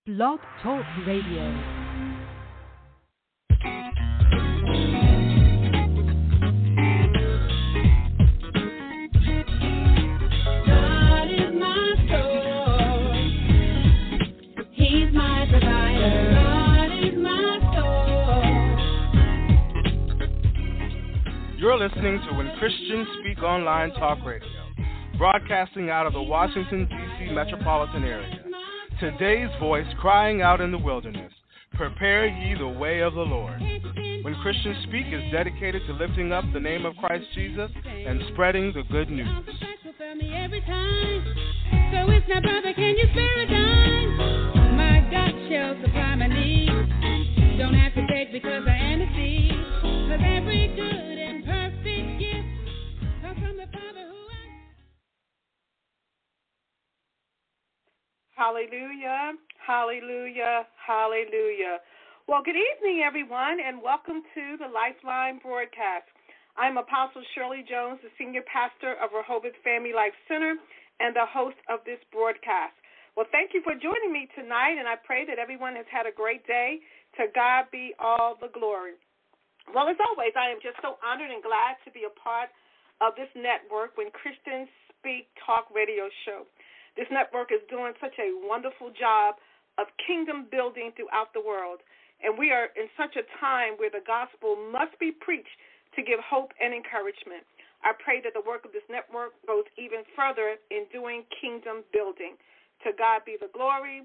Blog Talk Radio. You're listening to When Christians Speak Online Talk Radio, broadcasting out of the Washington, D.C. metropolitan area. Today's voice crying out in the wilderness, prepare ye the way of the Lord. When Christians Speak is dedicated to lifting up the name of Christ Jesus and spreading the good news. So it's not brother, can you spare a dime? My God shall supply my needs. Don't have to beg because I am a seed. Cause every good and perfect gift comes from the Father who Hallelujah, hallelujah, hallelujah. Well, good evening, everyone, and welcome to the Lifeline broadcast. I'm Apostle Shirley Jones, the senior pastor of Rehoboth Family Life Center and the host of this broadcast. Well, thank you for joining me tonight, and I pray that everyone has had a great day. To God be all the glory. Well, as always, I am just so honored and glad to be a part of this network, When Christians Speak Talk Radio show. This network is doing such a wonderful job of kingdom building throughout the world, and we are in such a time where the gospel must be preached to give hope and encouragement. I pray that the work of this network goes even further in doing kingdom building. To God be the glory.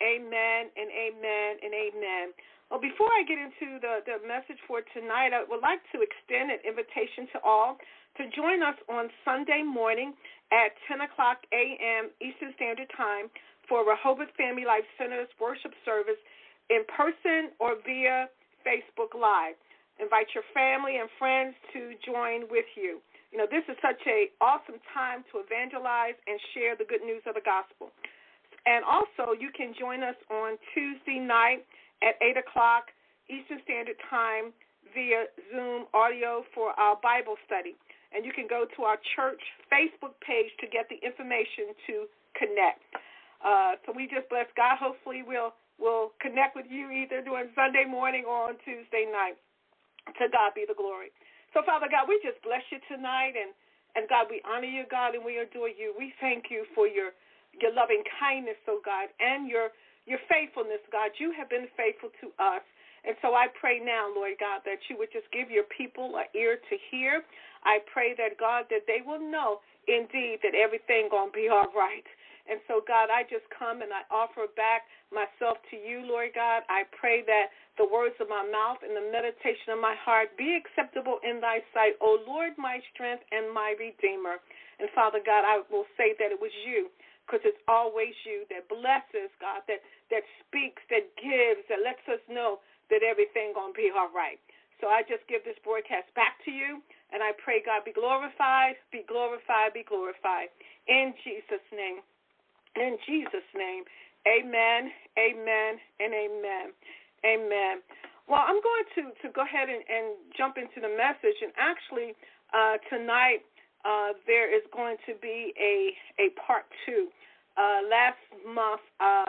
Amen and amen and amen. Well, before I get into the message for tonight, I would like to extend an invitation to all to join us on Sunday morning at 10 o'clock a.m. Eastern Standard Time for Rehoboth Family Life Center's worship service in person or via Facebook Live. Invite your family and friends to join with you. You know, this is such an awesome time to evangelize and share the good news of the gospel. And also, you can join us on Tuesday night at 8 o'clock Eastern Standard Time via Zoom audio for our Bible study. And you can go to our church Facebook page to get the information to connect. So we just bless God. Hopefully we'll connect with you either during Sunday morning or on Tuesday night. To God be the glory. So, Father God, we just bless you tonight. And God, we honor you, God, and we adore you. We thank you for your loving kindness, oh God, and your faithfulness, God. You have been faithful to us. And so I pray now, Lord God, that you would just give your people an ear to hear. I pray that, God, that they will know indeed that everything going to be all right. And so, God, I just come and I offer back myself to you, Lord God. I pray that the words of my mouth and the meditation of my heart be acceptable in thy sight, O Lord, my strength and my Redeemer. And, Father God, I will say that it was you, because it's always you that blesses, God, that speaks, that gives, that lets us know that everything going to be all right. So I just give this broadcast back to you, and I pray, God, be glorified, be glorified, be glorified. In Jesus' name. In Jesus' name. Amen, amen, and amen. Amen. Well, I'm going to go ahead and jump into the message. And actually, tonight there is going to be a part two. Last month,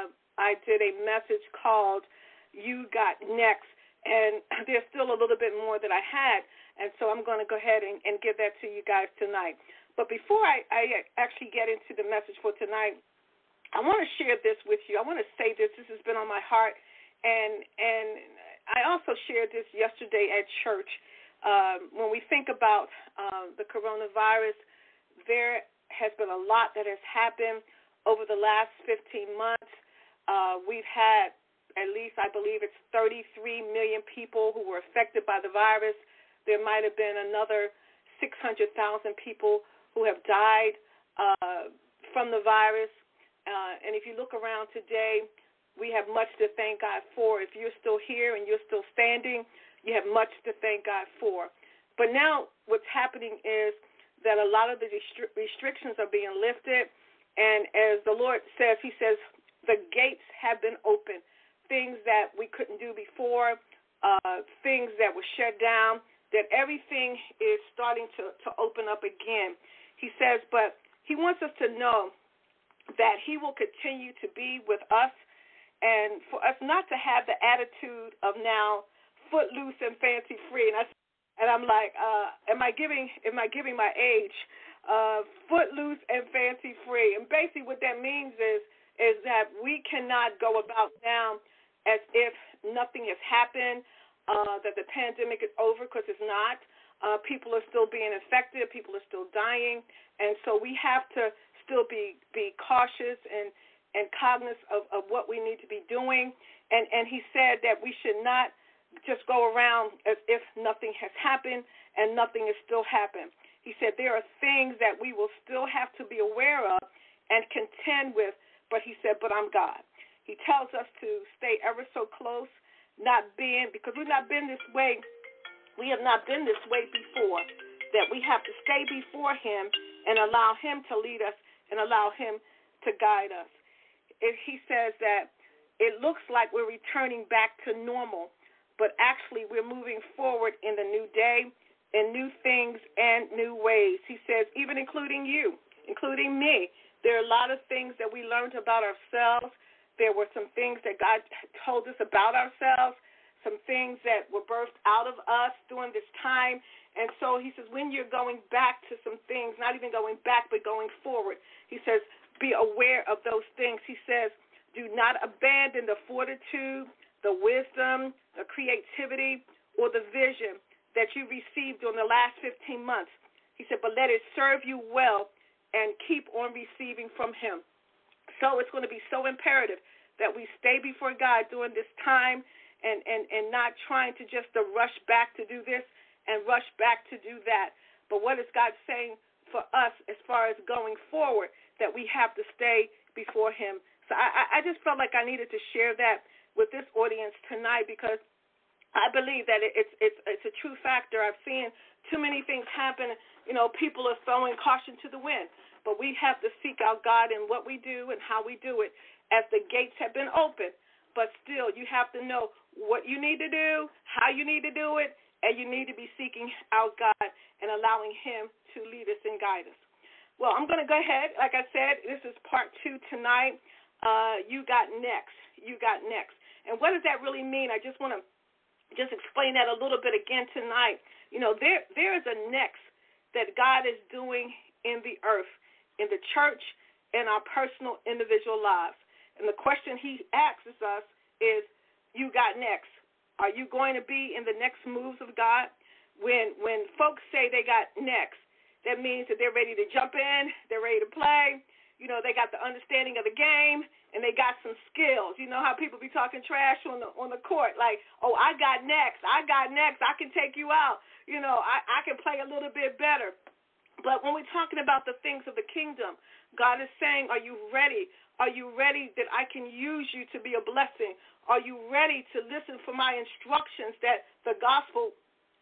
I did a message called You Got Next, and there's still a little bit more that I had, and so I'm going to go ahead and give that to you guys tonight. But before I actually get into the message for tonight, I want to share this with you. I want to say this. This has been on my heart, and I also shared this yesterday at church. When we think about the coronavirus, there has been a lot that has happened over the last 15 months. We've had at least, I believe it's 33 million people who were affected by the virus. There might have been another 600,000 people who have died from the virus. And if you look around today, we have much to thank God for. If you're still here and you're still standing, you have much to thank God for. But now what's happening is that a lot of the restrictions are being lifted. And as the Lord says, he says, the gates have been opened. Things that we couldn't do before, things that were shut down, that everything is starting to open up again. He says, but he wants us to know that he will continue to be with us and for us not to have the attitude of now footloose and fancy free. And I'm like, am I giving my age? Footloose and fancy free. And basically what that means is that we cannot go about now as if nothing has happened, that the pandemic is over, because it's not. People are still being infected. People are still dying. And so we have to still be cautious and cognizant of what we need to be doing. And he said that we should not just go around as if nothing has happened and nothing is still happening. He said there are things that we will still have to be aware of and contend with, but he said, but I'm God. He tells us to stay ever so close, because we've not been this way. We have not been this way before, that we have to stay before him and allow him to lead us and allow him to guide us. He says that it looks like we're returning back to normal, but actually we're moving forward in the new day, in new things and new ways. He says, even including you, including me, there are a lot of things that we learned about ourselves. There were some things that God told us about ourselves, some things that were birthed out of us during this time. And so he says, when you're going back to some things, not even going back, but going forward, he says, be aware of those things. He says, do not abandon the fortitude, the wisdom, the creativity, or the vision that you received during the last 15 months. He said, but let it serve you well and keep on receiving from him. So it's going to be so imperative that we stay before God during this time and not trying to just rush back to do this and rush back to do that. But what is God saying for us as far as going forward, that we have to stay before him? So I just felt like I needed to share that with this audience tonight, because I believe that it's a true factor. I've seen too many things happen. You know, people are throwing caution to the wind, but we have to seek out God in what we do and how we do it, as the gates have been opened. But still, you have to know what you need to do, how you need to do it, and you need to be seeking out God and allowing him to lead us and guide us. Well, I'm going to go ahead. Like I said, this is part 2 tonight. You got next. You got next. And what does that really mean? I just want to explain that a little bit again tonight. You know, there is a next that God is doing in the earth, in the church, in our personal individual lives. And the question he asks us is, you got next. Are you going to be in the next moves of God? When folks say they got next, that means that they're ready to jump in, they're ready to play. You know, they got the understanding of the game, and they got some skills. You know how people be talking trash on the court, like, oh, I got next, I can take you out. You know, I can play a little bit better. But when we're talking about the things of the kingdom, God is saying, are you ready? Are you ready that I can use you to be a blessing? Are you ready to listen for my instructions that the gospel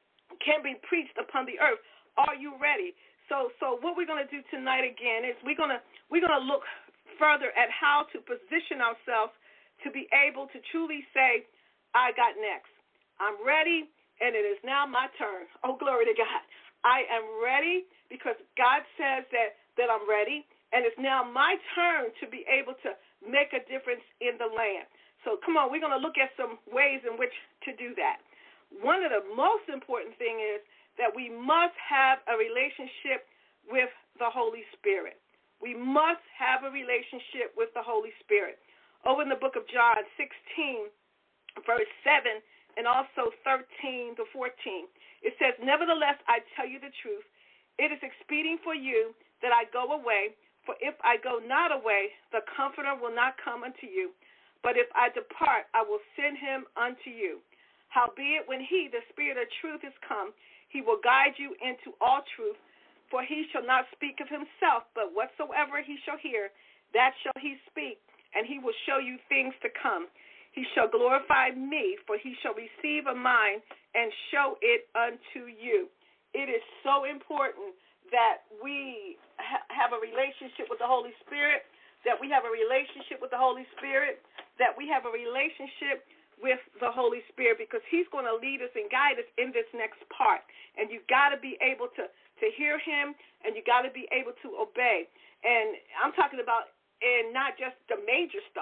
can be preached upon the earth? Are you ready? So what we're going to do tonight again is we're going to look further at how to position ourselves to be able to truly say, I got next. I'm ready, and it is now my turn. Oh, glory to God. I am ready because God says that I'm ready, and it's now my turn to be able to make a difference in the land. So come on, we're going to look at some ways in which to do that. One of the most important things is that we must have a relationship with the Holy Spirit. We must have a relationship with the Holy Spirit. Over in the book of John 16, verse 7, and also 13 to 14, it says, nevertheless, I tell you the truth. It is expedient for you that I go away, for if I go not away, the Comforter will not come unto you. But if I depart, I will send him unto you. Howbeit, when he, the Spirit of truth, is come, he will guide you into all truth, for he shall not speak of himself, but whatsoever he shall hear, that shall he speak, and he will show you things to come. He shall glorify me, for he shall receive of mine and show it unto you. It is so important that we have a relationship with the Holy Spirit, that we have a relationship with the Holy Spirit, that we have a relationship with the Holy Spirit, because he's going to lead us and guide us in this next part. And you got to be able to hear him, and you got to be able to obey. And I'm talking about in not just the major stuff,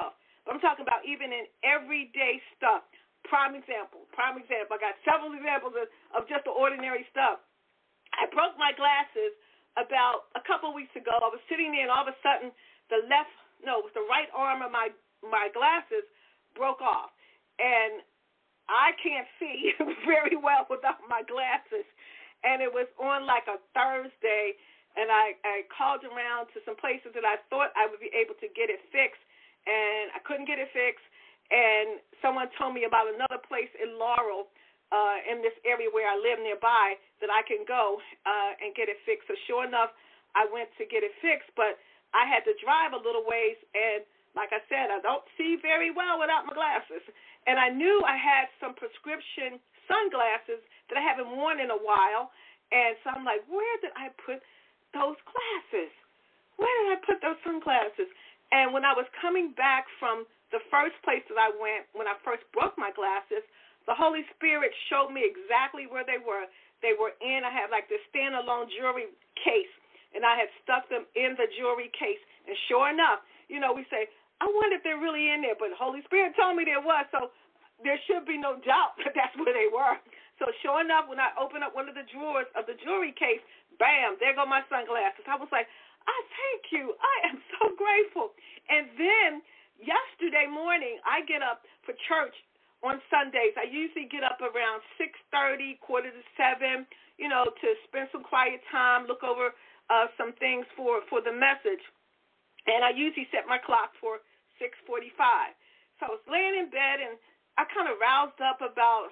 But I'm talking about even in everyday stuff. Prime example. I got several examples of just the ordinary stuff. I broke my glasses about a couple of weeks ago. I was sitting there, and all of a sudden, the right arm of my glasses broke off. And I can't see very well without my glasses. And it was on like a Thursday, and I called around to some places that I thought I would be able to get it fixed, and I couldn't get it fixed. And someone told me about another place in Laurel, in this area where I live nearby, that I can go and get it fixed. So sure enough, I went to get it fixed, but I had to drive a little ways, and like I said, I don't see very well without my glasses. And I knew I had some prescription sunglasses that I haven't worn in a while, and so I'm like, where did I put those glasses? Where did I put those sunglasses? And when I was coming back from the first place that I went, when I first broke my glasses, the Holy Spirit showed me exactly where they were. They were in, I had like this standalone jewelry case, and I had stuck them in the jewelry case. And sure enough, we say, I wonder if they're really in there, but the Holy Spirit told me there was, so there should be no doubt that that's where they were. So sure enough, when I opened up one of the drawers of the jewelry case, bam, there go my sunglasses. I was like, I thank you. I am so grateful. And then yesterday morning, I get up for church on Sundays. I usually get up around 6:30, 6:45, to spend some quiet time, look over some things for the message. And I usually set my clock for 6:45. So I was laying in bed, and I kind of roused up about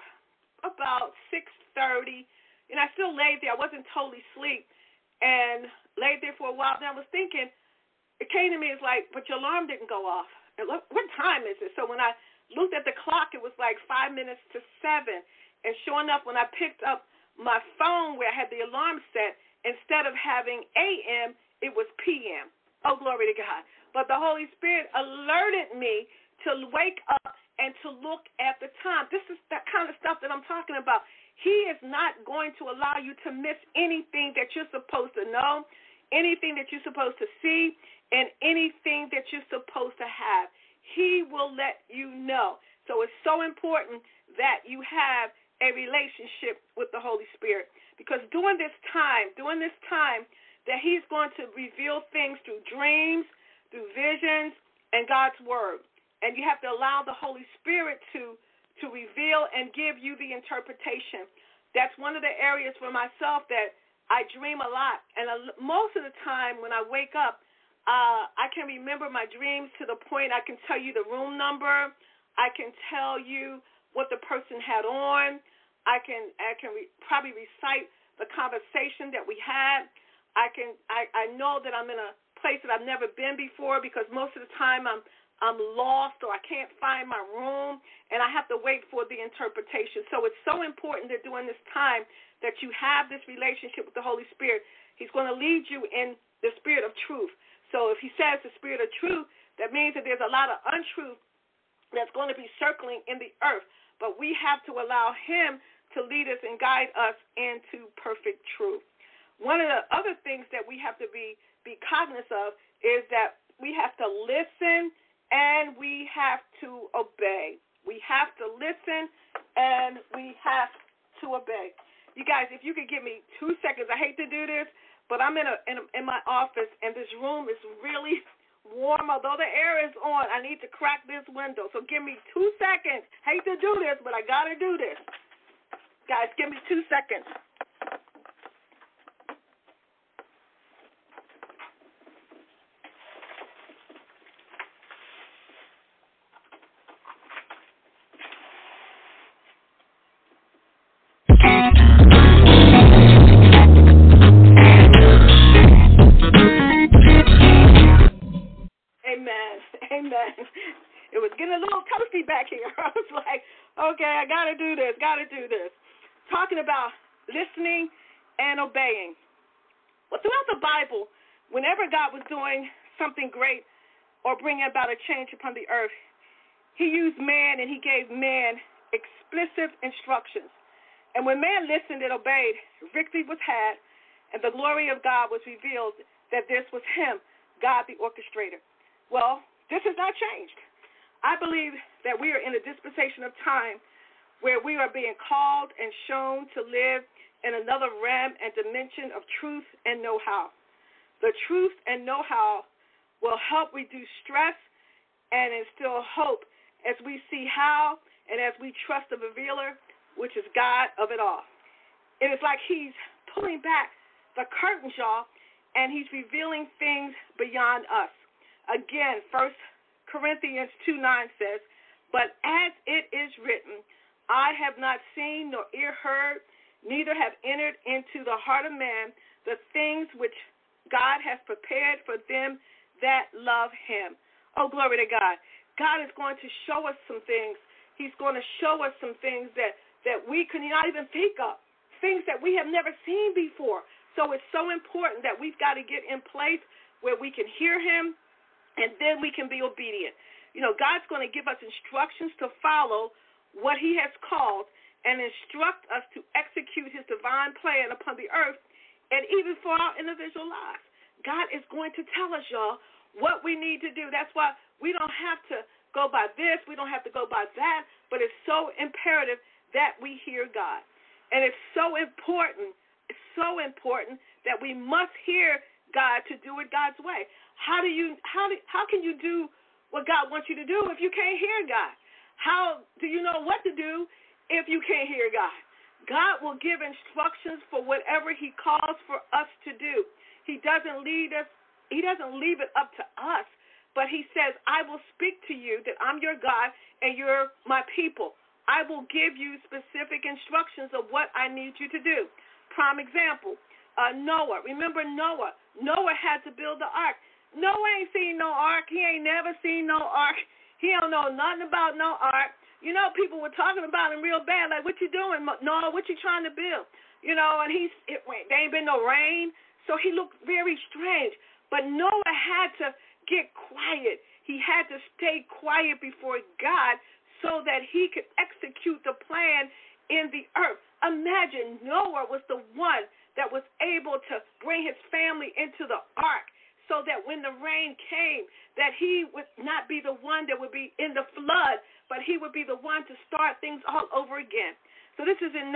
6:30, and I still laid there. I wasn't totally asleep, and laid there for a while. Then I was thinking, it came to me, it's like, but your alarm didn't go off. And look, what time is it? So when I looked at the clock, it was like 5 minutes to 7. And sure enough, when I picked up my phone where I had the alarm set, instead of having AM, it was PM. Oh, glory to God. But the Holy Spirit alerted me to wake up and to look at the time. This is that kind of stuff that I'm talking about. He is not going to allow you to miss anything that you're supposed to know, anything that you're supposed to see, and anything that you're supposed to have. He will let you know. So it's so important that you have a relationship with the Holy Spirit, because during this time that he's going to reveal things through dreams, through visions, and God's word. And you have to allow the Holy Spirit to reveal and give you the interpretation. That's one of the areas for myself that I dream a lot. And most of the time when I wake up, I can remember my dreams to the point I can tell you the room number. I can tell you what the person had on. I can probably recite the conversation that we had. I know that I'm in a place that I've never been before, because most of the time I'm lost, or I can't find my room, and I have to wait for the interpretation. So it's so important that during this time that you have this relationship with the Holy Spirit. He's going to lead you in the spirit of truth. So if he says the spirit of truth, that means that there's a lot of untruth that's going to be circling in the earth. But we have to allow him to lead us and guide us into perfect truth. One of the other things that we have to be cognizant of is that we have to listen and we have to obey. We have to listen and we have to obey. You guys, if you could give me 2 seconds, I hate to do this, but I'm in my office, and this room is really warm. Although the air is on, I need to crack this window. So give me 2 seconds. Hate to do this, but I got to do this. Guys, give me 2 seconds. Amen. It was getting a little toasty back here. I was like, okay, I got to do this. Talking about listening and obeying. Well, throughout the Bible, whenever God was doing something great or bringing about a change upon the earth, he used man and he gave man explicit instructions. And when man listened and obeyed, victory was had and the glory of God was revealed that this was him, God the orchestrator. Well, this has not changed. I believe that we are in a dispensation of time where we are being called and shown to live in another realm and dimension of truth and know-how. The truth and know-how will help reduce stress and instill hope as we see how and as we trust the revealer, which is God of it all. It is like he's pulling back the curtains, y'all, and he's revealing things beyond us. Again, 1 Corinthians 2:9 says, "But as it is written, I have not seen nor ear heard, neither have entered into the heart of man the things which God has prepared for them that love him." Oh, glory to God. God is going to show us some things. He's going to show us some things that we could not even think of, things that we have never seen before. So it's so important that we've got to get in place where we can hear him, and then we can be obedient. You know, God's going to give us instructions to follow what he has called and instruct us to execute his divine plan upon the earth and even for our individual lives. God is going to tell us, y'all, what we need to do. That's why we don't have to go by this. We don't have to go by that. But it's so imperative that we hear God. And it's so important that we must hear God to do it God's way. How can you do what God wants you to do if you can't hear God? How do you know what to do if you can't hear God? God will give instructions for whatever he calls for us to do. He doesn't leave it up to us, but he says, I will speak to you that I'm your God and you're my people. I will give you specific instructions of what I need you to do. Prime example, Noah. Remember Noah? Noah had to build the ark. Noah ain't seen no ark. He ain't never seen no ark. He don't know nothing about no ark. You know, people were talking about him real bad, like, what you doing, Noah? What you trying to build? You know, and there ain't been no rain, so he looked very strange. But Noah had to get quiet. He had to stay quiet before God so that he could execute the plan in the earth. Imagine Noah was the one that was able to bring his family into the ark so that when the rain came, that he would not be the one that would be in the flood, but he would be the one to start things all over again. So this is in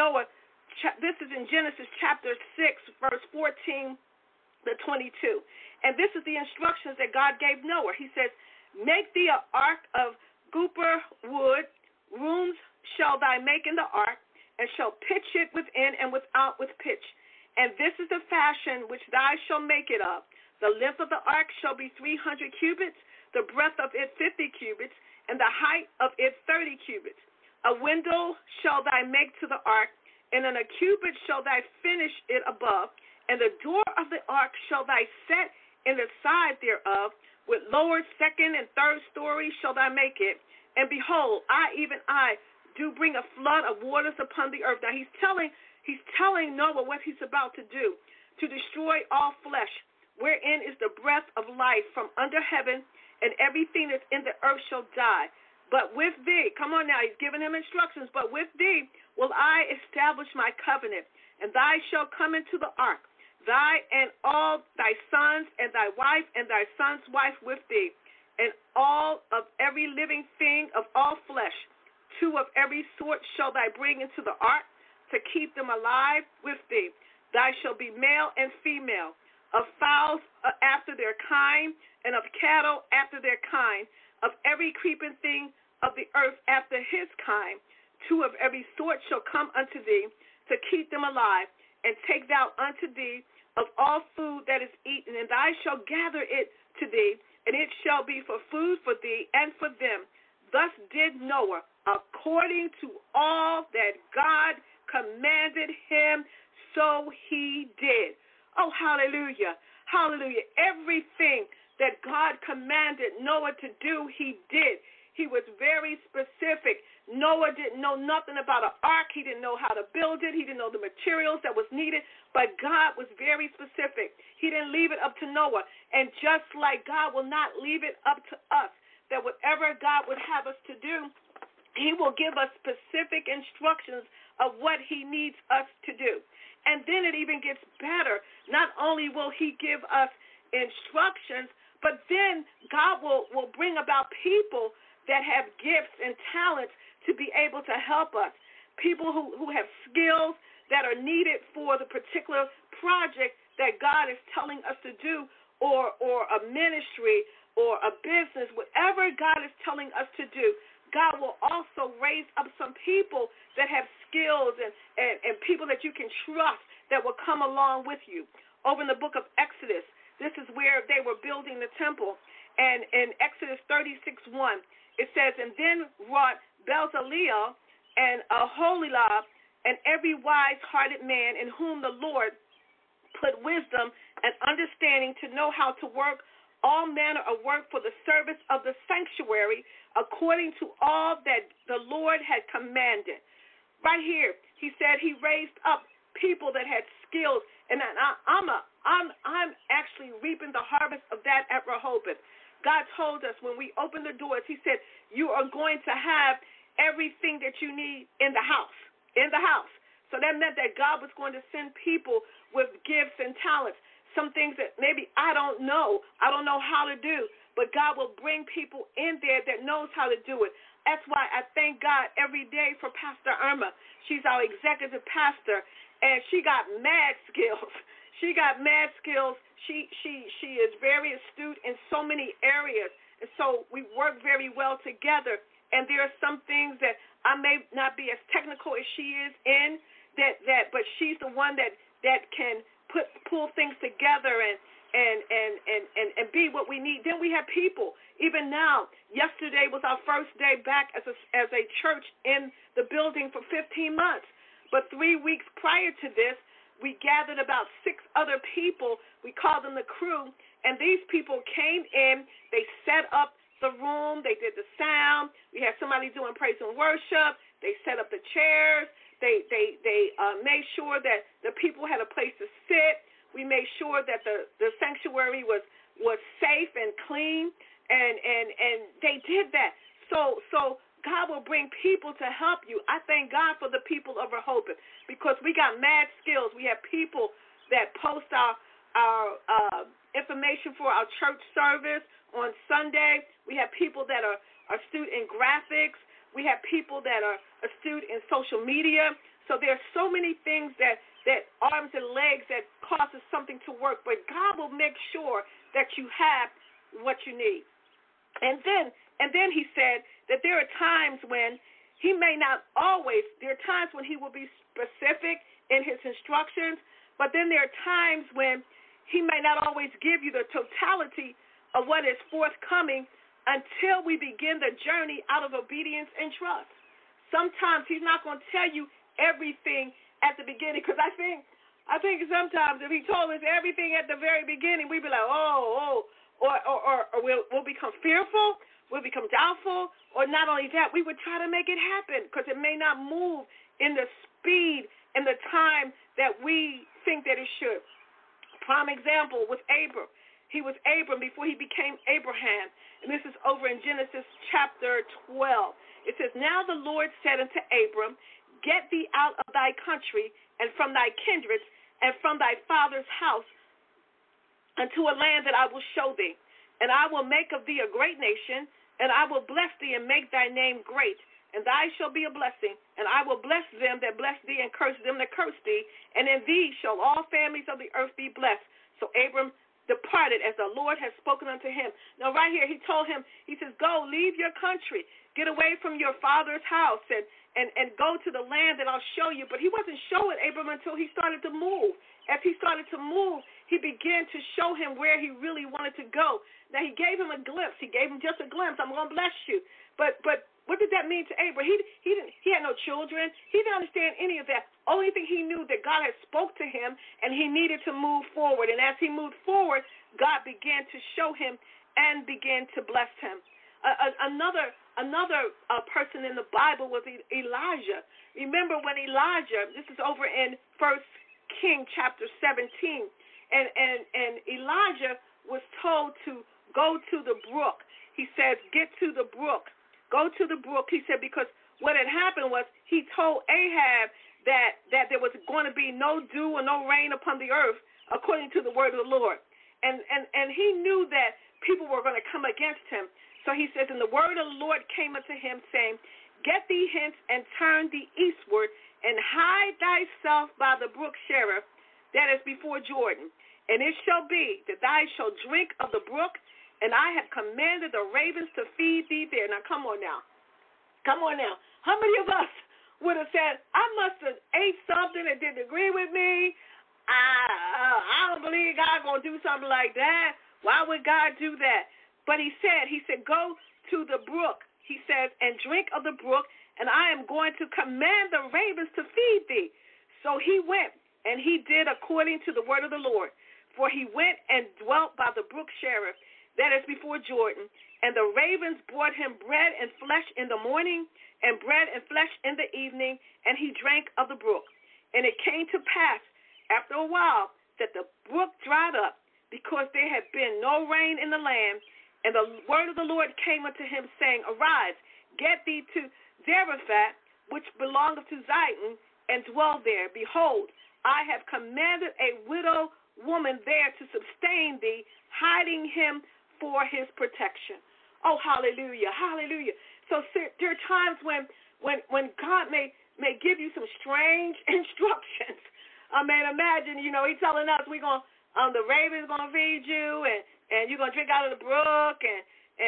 Genesis chapter 6, verse 14 to 22. And this is the instructions that God gave Noah. He says, make thee an ark of gopher wood, rooms shall thy make in the ark, and shall pitch it within and without with pitch. And this is the fashion which thou shalt make it of. The length of the ark shall be 300 cubits, the breadth of it 50 cubits, and the height of it 30 cubits. A window shall thou make to the ark, and in a cubit shall thou finish it above. And the door of the ark shall thou set in the side thereof, with lower, second, and third story shall thou make it. And behold, I, even I, do bring a flood of waters upon the earth. Now he's telling Noah what he's about to do, to destroy all flesh, wherein is the breath of life from under heaven, and everything that's in the earth shall die. But with thee, come on now, he's giving him instructions, but with thee will I establish my covenant, and thou shalt come into the ark, thy and all thy sons and thy wife and thy son's wife with thee, and all of every living thing of all flesh, two of every sort shall thou bring into the ark, to keep them alive with thee. Thou shalt be male and female, of fowls after their kind, and of cattle after their kind, of every creeping thing of the earth after his kind. Two of every sort shall come unto thee, to keep them alive. And take thou unto thee of all food that is eaten, and thou shalt gather it to thee, and it shall be for food for thee and for them. Thus did Noah, according to all that God commanded him, so he did. Oh, hallelujah. Hallelujah. Everything that God commanded Noah to do, he did. He was very specific. Noah didn't know nothing about an ark. He didn't know how to build it. He didn't know the materials that was needed. But God was very specific. He didn't leave it up to Noah. And just like God will not leave it up to us, that whatever God would have us to do, he will give us specific instructions of what he needs us to do. And then it even gets better. Not only will he give us instructions, but then God will bring about people that have gifts and talents to be able to help us, people who have skills that are needed for the particular project that God is telling us to do, or a ministry or a business, whatever God is telling us to do. God will also raise up some people that have skills and people that you can trust that will come along with you. Over in the book of Exodus, this is where they were building the temple. And in Exodus 36:1, it says, "And then wrought Bezaleel and Aholiab and every wise-hearted man in whom the Lord put wisdom and understanding to know how to work all manner of work for the service of the sanctuary, according to all that the Lord had commanded." Right here, he said he raised up people that had skills, and I'm actually reaping the harvest of that at Rehoboth. God told us when we opened the doors, he said, you are going to have everything that you need in the house. So that meant that God was going to send people with gifts and talents, some things that maybe I don't know how to do, but God will bring people in there that knows how to do it. That's why I thank God every day for Pastor Irma. She's our executive pastor, and she got mad skills. She is very astute in so many areas, and so we work very well together. And there are some things that I may not be as technical as she is in, but she's the one that can pull things together and be what we need. Then we have people. Even now, yesterday was our first day back as a church in the building for 15 months. But 3 weeks prior to this, we gathered about 6 other people. We called them the crew, and these people came in. They set up the room. They did the sound. We had somebody doing praise and worship. They set up the chairs. They made sure that the people had a place to sit. We made sure that the sanctuary was safe and clean, and they did that. So God will bring people to help you. I thank God for the people of Rehoboth because we got mad skills. We have people that post our information for our church service on Sunday. We have people that are astute in graphics. We have people that are astute in social media. So there's so many things that arms and legs that causes something to work, but God will make sure that you have what you need. And then he said that there are times when he may not always, there are times when he will be specific in his instructions, but then there are times when he may not always give you the totality of what is forthcoming until we begin the journey out of obedience and trust. Sometimes he's not going to tell you everything at the beginning, because I think sometimes if he told us everything at the very beginning, we'd be like, or we'll become fearful, we'll become doubtful, or not only that, we would try to make it happen because it may not move in the speed and the time that we think that it should. Prime example was Abram. He was Abram before he became Abraham. And this is over in Genesis chapter 12. It says, "Now the Lord said unto Abram, Get thee out of thy country and from thy kindreds and from thy father's house unto a land that I will show thee. And I will make of thee a great nation, and I will bless thee and make thy name great. And thou shalt be a blessing, and I will bless them that bless thee and curse them that curse thee. And in thee shall all families of the earth be blessed." So Abram departed as the Lord had spoken unto him. Now right here he told him, he says, go, leave your country, get away from your father's house and go to the land that I'll show you. But he wasn't showing Abram until he started to move. As he started to move, he began to show him where he really wanted to go. Now he gave him a glimpse. He gave him just a glimpse. I'm going to bless you. But what did that mean to Abram? He had no children. He didn't understand any of that. Only thing he knew that God had spoke to him, and he needed to move forward. And as he moved forward, God began to show him and began to bless him. Another person in the Bible was Elijah. Remember when Elijah, this is over in 1 King chapter 17, and Elijah was told to go to the brook. He says, get to the brook. Go to the brook, he said, because what had happened was he told Ahab that there was going to be no dew or no rain upon the earth according to the word of the Lord. And he knew that people were going to come against him. So he says, and the word of the Lord came unto him, saying, get thee hence and turn thee eastward, and hide thyself by the brook Cherith, that is before Jordan. And it shall be that thou shalt drink of the brook, and I have commanded the ravens to feed thee there. Now, come on now. Come on now. How many of us would have said, I must have ate something that didn't agree with me? I don't believe God's going to do something like that. Why would God do that? But he said, go to the brook, he says, and drink of the brook, and I am going to command the ravens to feed thee. So he went, and he did according to the word of the Lord. For he went and dwelt by the brook Cherith, that is before Jordan, and the ravens brought him bread and flesh in the morning, and bread and flesh in the evening, and he drank of the brook. And it came to pass, after a while, that the brook dried up, because there had been no rain in the land. And the word of the Lord came unto him, saying, arise, get thee to Zarephath, which belongeth to Zidon, and dwell there. Behold, I have commanded a widow woman there to sustain thee, hiding him for his protection. Oh, hallelujah, hallelujah. So there are times when God may give you some strange instructions. I mean, imagine, he's telling us the raven's going to feed you, and you're going to drink out of the brook, and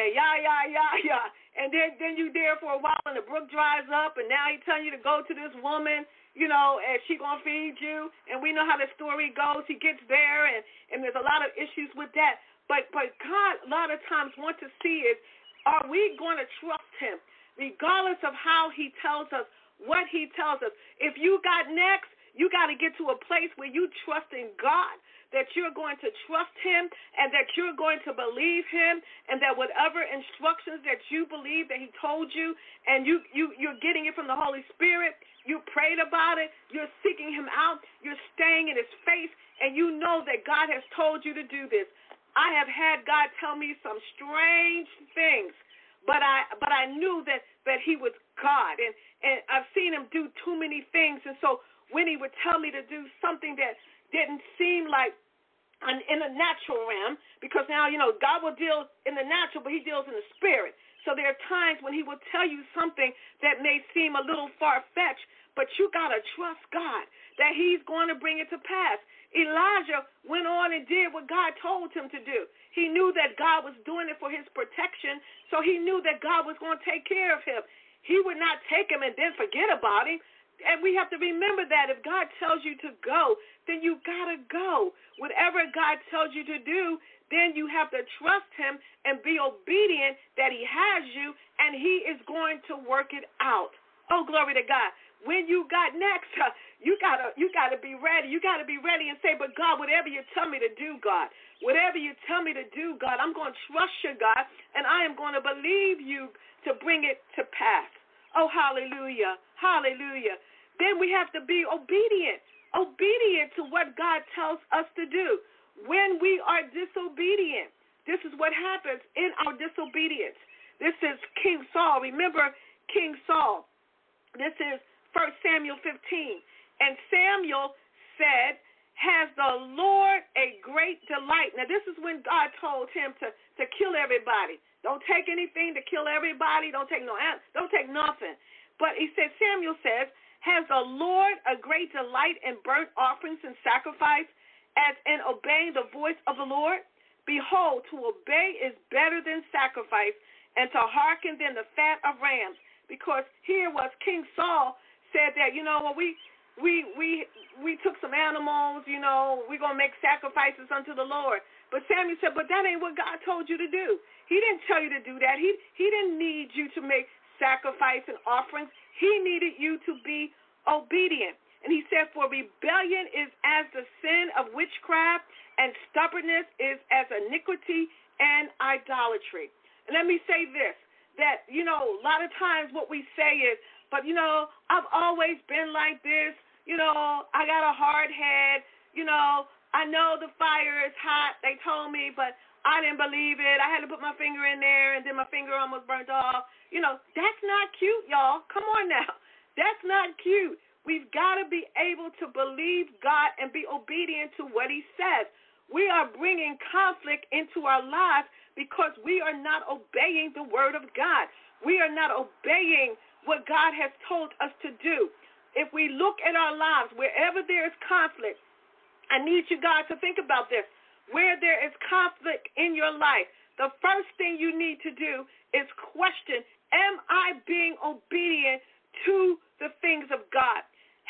yeah. And then you there for a while, and the brook dries up, and now he's telling you to go to this woman, and she's going to feed you. And we know how the story goes. He gets there, and there's a lot of issues with that. But God, a lot of times, wants to see is, are we going to trust him, regardless of how he tells us, what he tells us? If you got next, you got to get to a place where you trust in God, that you're going to trust him, and that you're going to believe him, and that whatever instructions that you believe that he told you, and you're getting it from the Holy Spirit, you prayed about it, you're seeking him out, you're staying in his face, and you know that God has told you to do this. I have had God tell me some strange things, but I knew that he was God, and I've seen him do too many things. And so when he would tell me to do something that didn't seem like in the natural realm, because now, God will deal in the natural, but he deals in the spirit. So there are times when he will tell you something that may seem a little far-fetched, but you got to trust God that he's going to bring it to pass. Elijah went on and did what God told him to do. He knew that God was doing it for his protection, so he knew that God was going to take care of him. He would not take him and then forget about him. And we have to remember that if God tells you to go, then you got to go. Whatever God tells you to do, then you have to trust him and be obedient that he has you, and he is going to work it out. Oh, glory to God. When you got next, you gotta be ready. You got to be ready and say, but God, whatever you tell me to do, God, whatever you tell me to do, God, I'm going to trust you, God, and I am going to believe you to bring it to pass. Oh, hallelujah, hallelujah. Then we have to be obedient to what God tells us to do. When we are disobedient, this is what happens in our disobedience. This is King Saul. Remember King Saul. This is 1 Samuel 15. And Samuel said, has the Lord a great delight? Now, this is when God told him to kill everybody. Don't take anything to kill everybody. Don't take nothing. But he said, Samuel says, has the Lord a great delight in burnt offerings and sacrifice, as in obeying the voice of the Lord? Behold, to obey is better than sacrifice, and to hearken than the fat of rams. Because here was King Saul said that, when we took some animals, we're going to make sacrifices unto the Lord. But Samuel said, but that ain't what God told you to do. He didn't tell you to do that. He didn't need you to make sacrifice and offerings. He needed you to be obedient. And he said, for rebellion is as the sin of witchcraft, and stubbornness is as iniquity and idolatry. And let me say this, that, a lot of times what we say is, but, I've always been like this. I got a hard head. I know the fire is hot, they told me, but I didn't believe it. I had to put my finger in there, and then my finger almost burnt off. That's not cute, y'all. Come on now. That's not cute. We've got to be able to believe God and be obedient to what he says. We are bringing conflict into our lives because we are not obeying the word of God. We are not obeying what God has told us to do. If we look at our lives, wherever there is conflict, I need you, God, to think about this. Where there is conflict in your life, the first thing you need to do is question, am I being obedient to the things of God?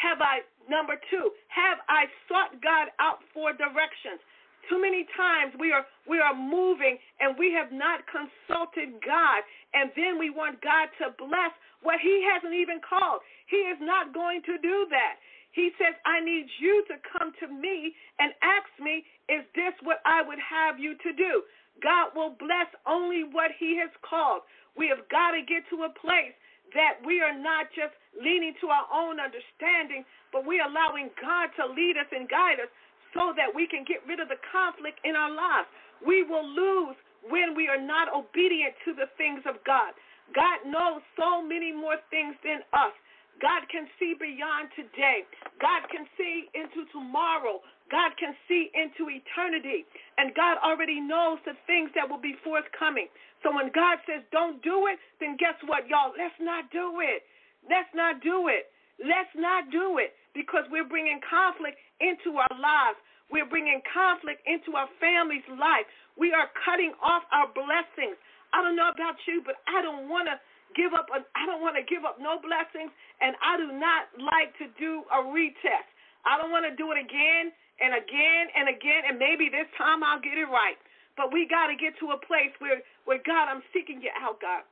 Number two, have I sought God out for directions? Too many times we are moving and we have not consulted God, and then we want God to bless what he hasn't even called. He is not going to do that. He says, I need you to come to me and ask me, is this what I would have you to do? God will bless only what he has called. We have got to get to a place that we are not just leaning to our own understanding, but we're allowing God to lead us and guide us so that we can get rid of the conflict in our lives. We will lose when we are not obedient to the things of God. God knows so many more things than us. God can see beyond today. God can see into tomorrow. God can see into eternity. And God already knows the things that will be forthcoming. So when God says don't do it, then guess what, y'all? Let's not do it. Let's not do it. Let's not do it, because we're bringing conflict into our lives. We're bringing conflict into our family's life. We are cutting off our blessings. I don't know about you, but I don't want to give up. I don't want to give up no blessings, and I do not like to do a retest. I don't want to do it again and again and again, and maybe this time I'll get it right. But we got to get to a place where God, I'm seeking you out, God.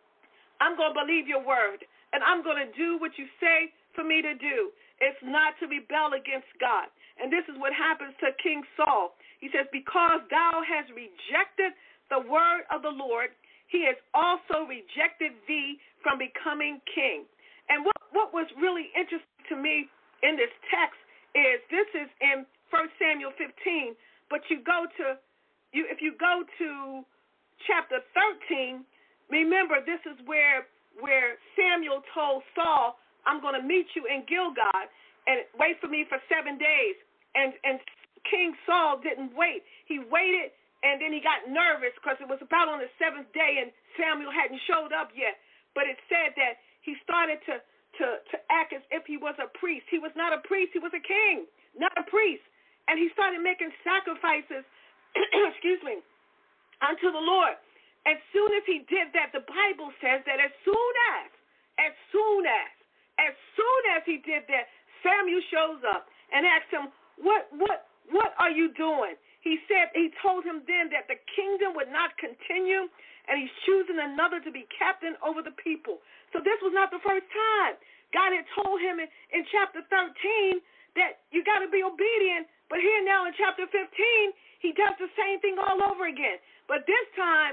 I'm going to believe your word, and I'm going to do what you say for me to do. It's not to rebel against God. And this is what happens to King Saul. He says, because thou hast rejected the word of the Lord, he has also rejected thee from becoming king. And what was really interesting to me in this text is this is in 1 Samuel 15, but if you go to chapter 13, remember this is where Samuel told Saul, I'm going to meet you in Gilgal and wait for me for 7 days. And King Saul didn't wait. He waited, and then he got nervous because it was about on the 7th day and Samuel hadn't showed up yet. But it said that he started to act as if he was a priest. He was not a priest. He was a king, not a priest. And he started making sacrifices, unto the Lord. As soon as he did that, the Bible says that as soon as he did that, Samuel shows up and asked him, what are you doing? He told him then that the kingdom would not continue, and he's choosing another to be captain over the people. So this was not the first time. God had told him in chapter 13 that you got to be obedient, but here now in chapter 15, he does the same thing all over again. But this time,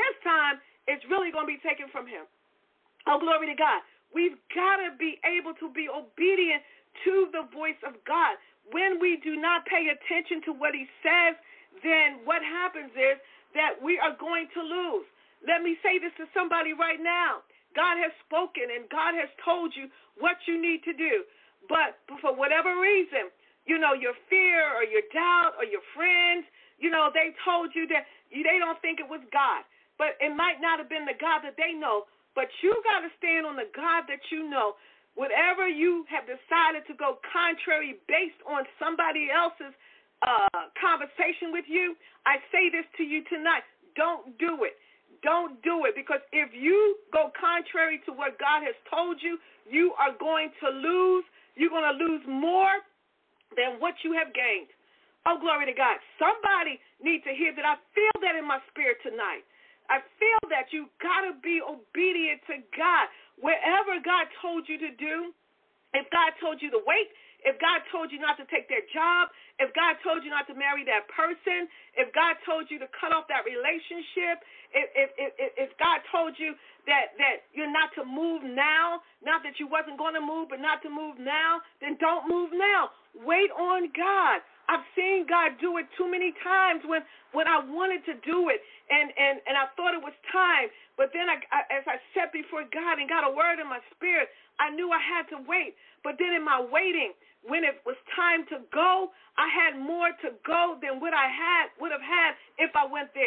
it's really going to be taken from him. Oh, glory to God. We've got to be able to be obedient to the voice of God. When we do not pay attention to what he says, then what happens is that we are going to lose. Let me say this to somebody right now. God has spoken and God has told you what you need to do. But for whatever reason, your fear or your doubt or your friends, they told you that they don't think it was God. But it might not have been the God that they know. But you got to stand on the God that you know. Whatever you have decided to go contrary based on somebody else's conversation with you, I say this to you tonight. Don't do it. Don't do it, because if you go contrary to what God has told you, you are going to lose. You're going to lose more than what you have gained. Oh, glory to God. Somebody needs to hear that. I feel that in my spirit tonight. I feel that you got to be obedient to God. Wherever God told you to do, if God told you to wait, if God told you not to take their job, if God told you not to marry that person, if God told you to cut off that relationship, if God told you that you're not to move now, not that you wasn't going to move, but not to move now, then don't move now. Wait on God. I've seen God do it too many times when I wanted to do it, and I thought it was time. But then as I sat before God and got a word in my spirit, I knew I had to wait. But then in my waiting, when it was time to go, I had more to go than what I would have had if I went there.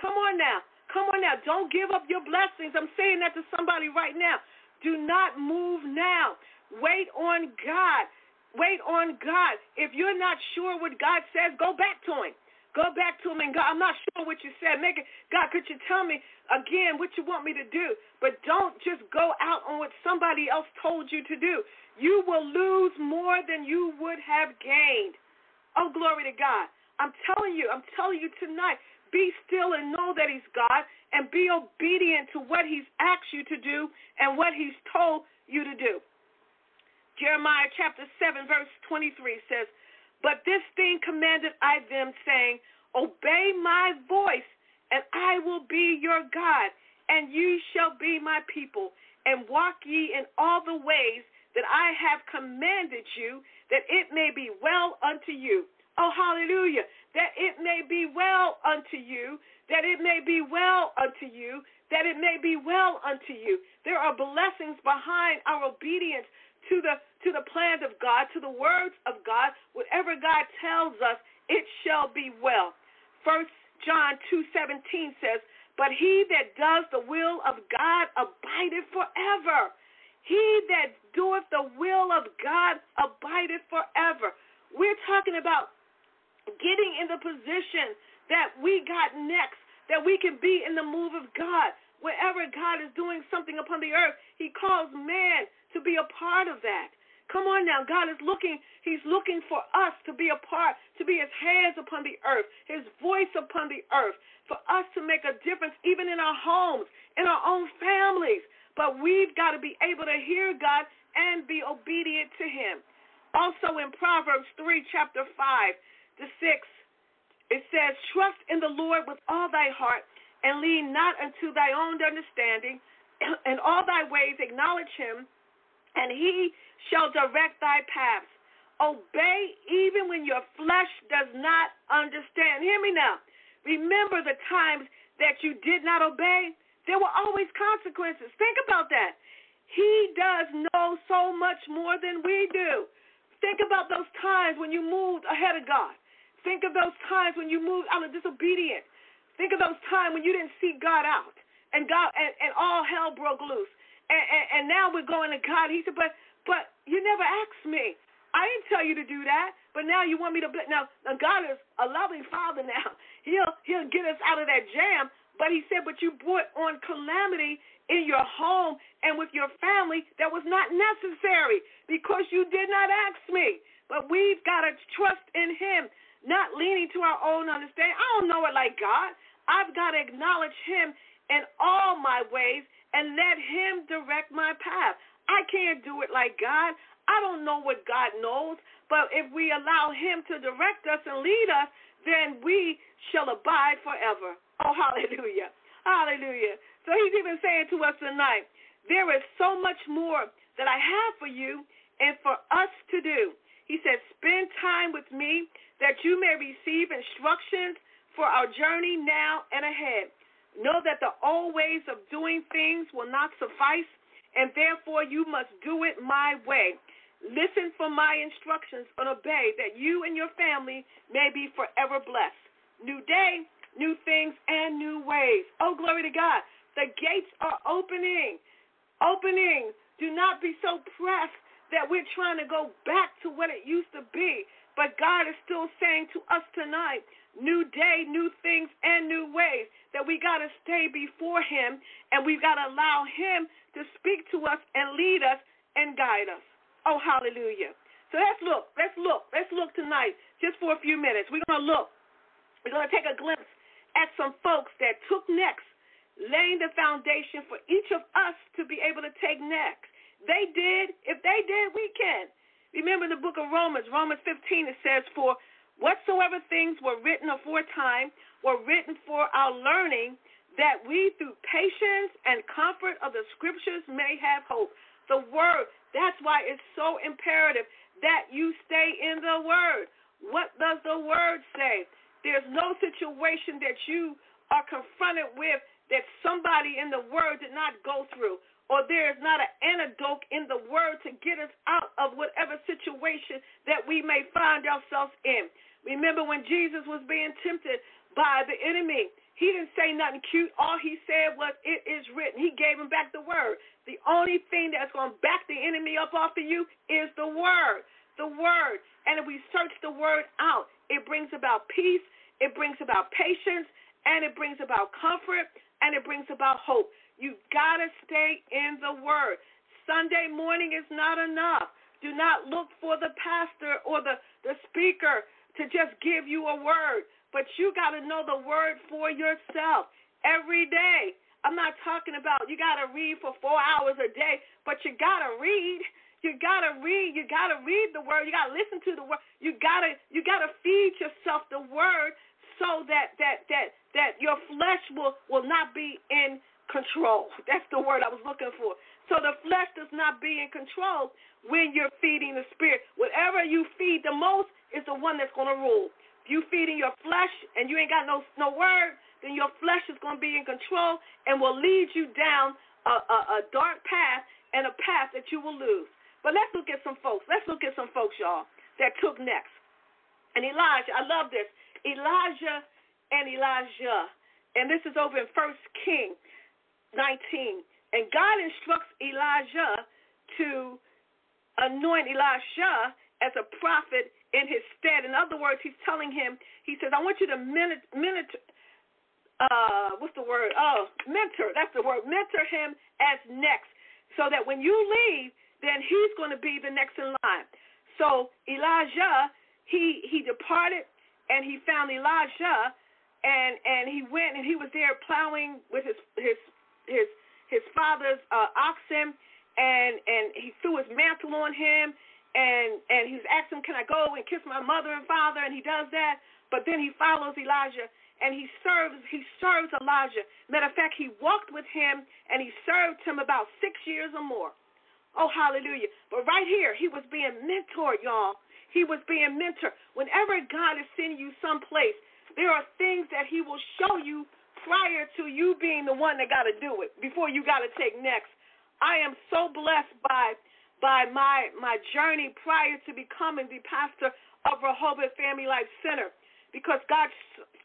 Come on now. Come on now. Don't give up your blessings. I'm saying that to somebody right now. Do not move now. Wait on God. Wait on God. If you're not sure what God says, go back to him. Go back to him and God, I'm not sure what you said. God, could you tell me again what you want me to do? But don't just go out on what somebody else told you to do. You will lose more than you would have gained. Oh, glory to God. I'm telling you tonight, be still and know that he's God, and be obedient to what he's asked you to do and what he's told you to do. Jeremiah chapter 7, verse 23 says, "But this thing commanded I them, saying, Obey my voice, and I will be your God, and ye shall be my people, and walk ye in all the ways that I have commanded you, that it may be well unto you." Oh, hallelujah. That it may be well unto you, that it may be well unto you, that it may be well unto you. There are blessings behind our obedience to the plans of God, to the words of God. Whatever God tells us, it shall be well. 1 John 2:17 says, "But he that does the will of God abideth forever." He that doeth the will of God abideth forever. We're talking about getting in the position that we got next, that we can be in the move of God. Wherever God is doing something upon the earth, he calls man to be a part of that. Come on now, God is looking, he's looking for us to be a part, to be his hands upon the earth, his voice upon the earth, for us to make a difference even in our homes, in our own families. But we've got to be able to hear God and be obedient to him. Also in Proverbs 3, chapter 5-6, it says, "Trust in the Lord with all thy heart, and lean not unto thy own understanding. In all thy ways acknowledge him, and he shall direct thy paths. Obey even when your flesh does not understand." Hear me now. Remember the times that you did not obey? There were always consequences. Think about that. He does know so much more than we do. Think about those times when you moved ahead of God. Think of those times when you moved out of disobedience. Think of those times when you didn't seek God out, and God and all hell broke loose. And now we're going to God. He said, but you never asked me. I didn't tell you to do that, but now you want me to. Now God is a loving Father now. He'll get us out of that jam. But he said, but you brought on calamity in your home and with your family that was not necessary because you did not ask me. But we've got to trust in him, not leaning to our own understanding. I don't know it like God. I've got to acknowledge him in all my ways and let him direct my path. I can't do it like God. I don't know what God knows, but if we allow him to direct us and lead us, then we shall abide forever. Oh, hallelujah. Hallelujah. So he's even saying to us tonight, there is so much more that I have for you and for us to do. He said, spend time with me that you may receive instructions for our journey now and ahead. Know that the old ways of doing things will not suffice, and therefore you must do it my way. Listen for my instructions and obey, that you and your family may be forever blessed. New day, new things, and new ways. Oh, glory to God. The gates are opening. Opening. Do not be so pressed that we're trying to go back to what it used to be. But God is still saying to us tonight, new day, new things, and new ways, that we got to stay before him, and we've got to allow him to speak to us and lead us and guide us. Oh, hallelujah. So let's look tonight just for a few minutes. We're going to take a glimpse at some folks that took next, laying the foundation for each of us to be able to take next. They did. If they did, we can. Remember the book of Romans 15, it says, for whatsoever things were written aforetime were written for our learning, that we through patience and comfort of the scriptures may have hope. The word, that's why it's so imperative that you stay in the word. What does the word say? There's no situation that you are confronted with that somebody in the word did not go through, or there is not an antidote in the word to get us out of whatever situation that we may find ourselves in. Remember when Jesus was being tempted by the enemy, He didn't say nothing cute. All he said was, it is written. He gave him back the word. The only thing that's going to back the enemy up off of you is the word. The word. And if we search the word out, it brings about peace, it brings about patience, and it brings about comfort, and it brings about hope. You got to stay in the word. Sunday morning is not enough. Do not look for the pastor or the speaker to just give you a word. But you got to know the word for yourself every day. I'm not talking about you got to read for 4 hours a day, but you got to read. You got to read. You got to read the word. You got to listen to the word. You got to feed yourself the word so that your flesh will not be in control. That's the word I was looking for. So the flesh does not be in control when you're feeding the spirit. Whatever you feed the most is the one that's going to rule. If you feeding your flesh and you ain't got no word, then your flesh is going to be in control and will lead you down a dark path and a path that you will lose. But let's look at some folks. Let's look at some folks, y'all, that took next. And Elijah, I love this. Elijah and Elijah. And this is over in 1 Kings 19. And God instructs Elijah to anoint Elisha as a prophet in his stead. In other words, he's telling him, he says, I want you to mentor. That's the word. Mentor him as next, so that when you leave, then he's going to be the next in line. So Elijah, he departed, and he found Elijah, and he went, and he was there plowing with his father's oxen, and he threw his mantle on him, and he was asking him, can I go and kiss my mother and father? And he does that, but then he follows Elijah, and he serves Elijah. Matter of fact, he walked with him, and he served him about 6 years or more. Oh, hallelujah. But right here, he was being mentored, y'all. He was being mentored. Whenever God is sending you someplace, there are things that he will show you prior to you being the one that got to do it, before you got to take next. I am so blessed by my journey prior to becoming the pastor of Rehoboth Family Life Center, because God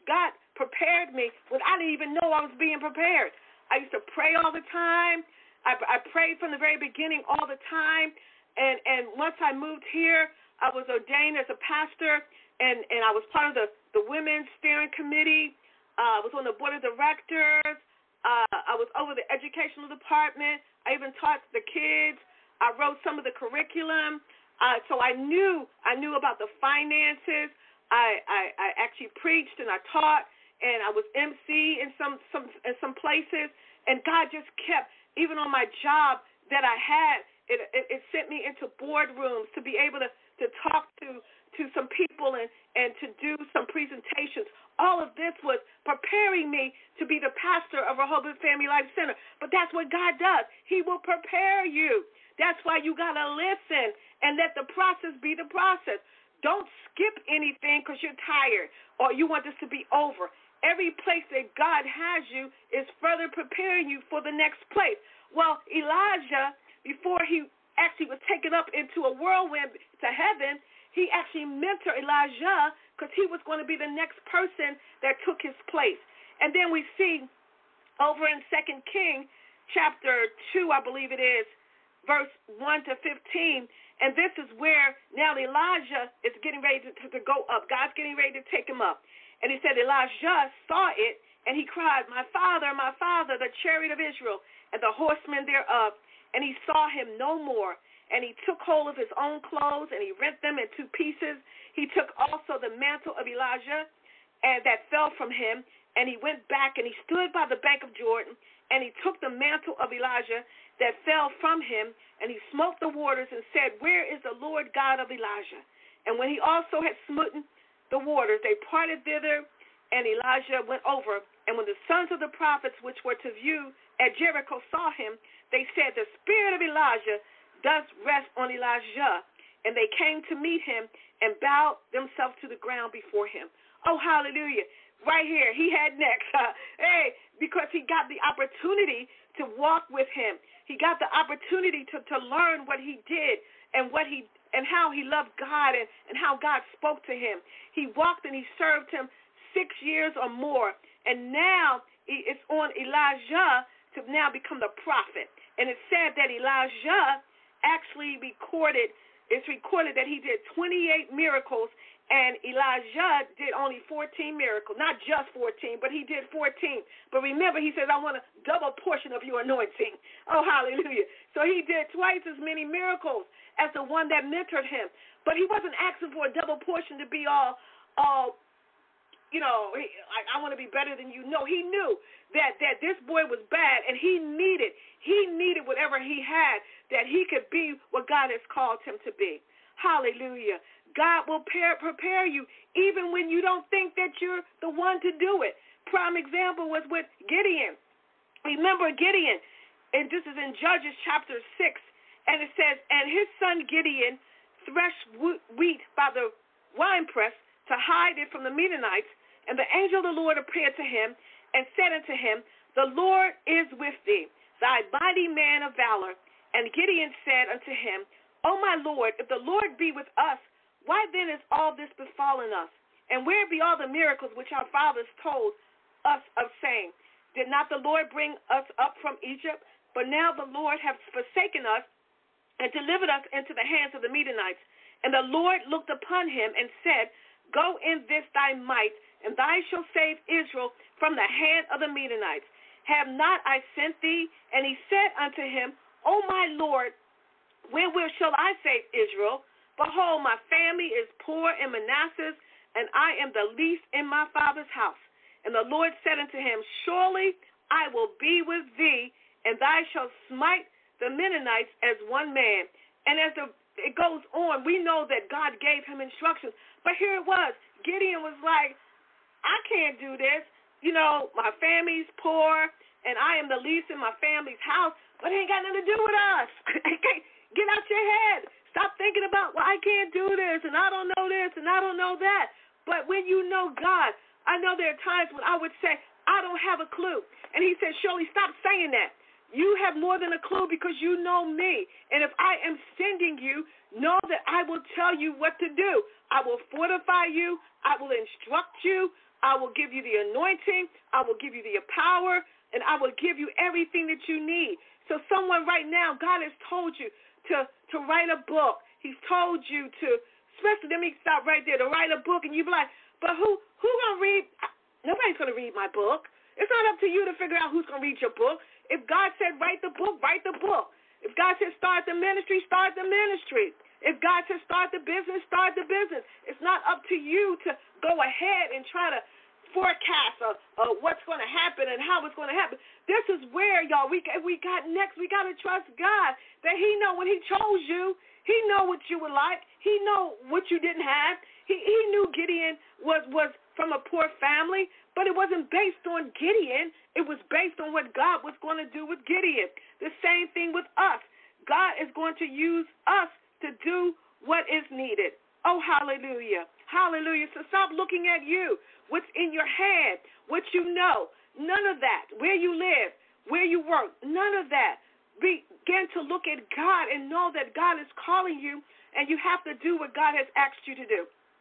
prepared me when I didn't even know I was being prepared. I used to pray all the time. I prayed from the very beginning all the time, and once I moved here, I was ordained as a pastor, and I was part of the women's steering committee. I was on the board of directors. I was over the educational department. I even taught the kids. I wrote some of the curriculum. So I knew about the finances. I actually preached and I taught, and I was MC in some places. And God just kept, even on my job that I had, it sent me into boardrooms to be able to talk to some people and to do some presentations. All of this was preparing me to be the pastor of Rehoboth Family Life Center. But that's what God does. He will prepare you. That's why you got to listen and let the process be the process. Don't skip anything because you're tired or you want this to be over. Every place that God has you is further preparing you for the next place. Well, Elijah, before he actually was taken up into a whirlwind to heaven, he actually mentored Elijah because he was going to be the next person that took his place. And then we see over in 2 Kings chapter 2, I believe it is, verse 1 to 15, and this is where now Elijah is getting ready to go up. God's getting ready to take him up. And he said, Elijah saw it, and he cried, my father, the chariot of Israel, and the horsemen thereof. And he saw him no more. And he took hold of his own clothes, and he rent them in two pieces. He took also the mantle of Elijah, and that fell from him, and he went back, and he stood by the bank of Jordan, and he took the mantle of Elijah that fell from him, and he smote the waters and said, where is the Lord God of Elijah? And when he also had smitten the waters, they parted thither, and Elijah went over. And when the sons of the prophets which were to view at Jericho saw him, they said, the spirit of Elijah does rest on Elijah. And they came to meet him and bowed themselves to the ground before him. Oh, hallelujah. Right here, he had next. Because he got the opportunity to walk with him. He got the opportunity to learn what he did and how he loved God and how God spoke to him. He walked and he served him 6 years or more. and now it's on Elijah to now become the prophet. And it's said that Elijah actually it's recorded that he did 28 miracles, and Elijah did only 14 miracles. Not just 14, but he did 14. But remember, he says, I want a double portion of your anointing. Oh, hallelujah. So he did twice as many miracles as the one that mentored him. But he wasn't asking for a double portion to be all I want to be better than you. No, he knew that this boy was bad, and he needed whatever he had, that he could be what God has called him to be. Hallelujah. God will prepare you even when you don't think that you're the one to do it. Prime example was with Gideon. Remember Gideon, and this is in Judges chapter 6, and it says, and his son Gideon threshed wheat by the winepress to hide it from the Midianites, and the angel of the Lord appeared to him and said unto him, the Lord is with thee, thy mighty man of valor. And Gideon said unto him, O my Lord, if the Lord be with us, why then is all this befallen us? And where be all the miracles which our fathers told us of, saying, did not the Lord bring us up from Egypt? But now the Lord hath forsaken us and delivered us into the hands of the Midianites. And the Lord looked upon him and said, go in this thy might, and thou shalt save Israel from the hand of the Midianites. Have not I sent thee? And he said unto him, O my Lord, wherewith shall I save Israel? Behold, my family is poor in Manasseh, and I am the least in my father's house. And the Lord said unto him, surely I will be with thee, and thou shalt smite the Midianites as one man. And as it goes on, we know that God gave him instructions. But here it was. Gideon was like, I can't do this. My family's poor, and I am the least in my family's house, but it ain't got nothing to do with us. Get out your head. Stop thinking about, well, I can't do this, and I don't know this, and I don't know that. But when you know God, I know there are times when I would say, I don't have a clue. And he said, Shirley, stop saying that. You have more than a clue because you know me. And if I am sending you, know that I will tell you what to do. I will fortify you. I will instruct you. I will give you the anointing. I will give you the power. And I will give you everything that you need. So someone right now, God has told you to write a book. He's told you to, especially, let me stop right there, to write a book. And you be like, but who going to read? Nobody's going to read my book. It's not up to you to figure out who's going to read your book. If God said write the book, write the book. If God said start the ministry, start the ministry. If God said start the business, start the business. It's not up to you to go ahead and try to forecast what's going to happen and how it's going to happen. This is where, y'all, we got to trust God that he know when he chose you. He know what you were like. He know what you didn't have. He knew Gideon was from a poor family, but it wasn't based on Gideon. It was based on what God was going to do with Gideon. The same thing with us. God is going to use us to do what is needed. Oh, hallelujah. Hallelujah. So stop looking at you, what's in your head, what you know. None of that. Where you live, where you work, none of that. Begin to look at God and know that God is calling you, and you have to do what God has asked you to do.